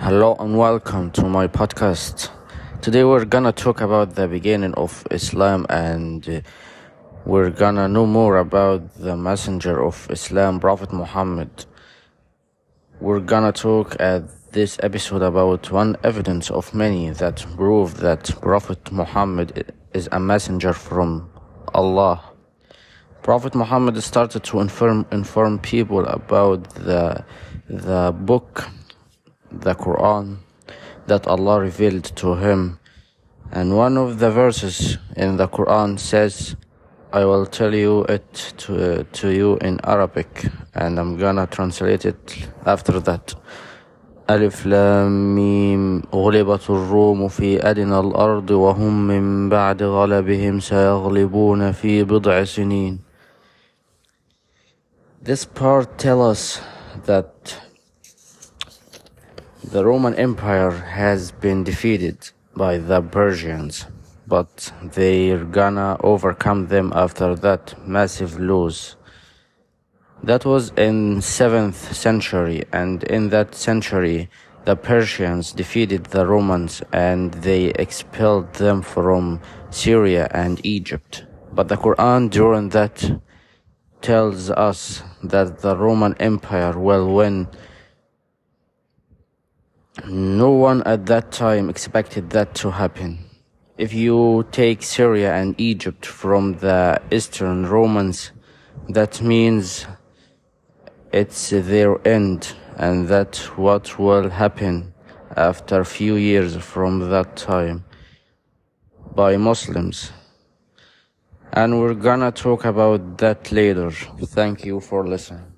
Hello and welcome to my podcast. Today we're gonna talk about the beginning of Islam and we're gonna know more about the messenger of Islam, Prophet Muhammad. We're gonna talk at this episode about one evidence of many that prove that Prophet Muhammad is a messenger from Allah. Prophet Muhammad started to inform people about the book, the Quran, that Allah revealed to him. And one of the verses in the Quran says, I will tell you it to you in Arabic, and I'm gonna translate it after that. ألف لام ميم غلبت الروم في أدنى الأرض وهم من بعد غلبهم سيغلبون في بضع سنين. This part tells us that the Roman Empire has been defeated by the Persians, but they're gonna overcome them after that massive loss. That was in 7th century, and in that century the Persians defeated the Romans and they expelled them from Syria and Egypt. But the Quran during that tells us that the Roman Empire will win. No one at that time expected that to happen. If you take Syria and Egypt from the Eastern Romans, that means it's their end, and that's what will happen after a few years from that time by Muslims. And we're gonna talk about that later. Thank you for listening.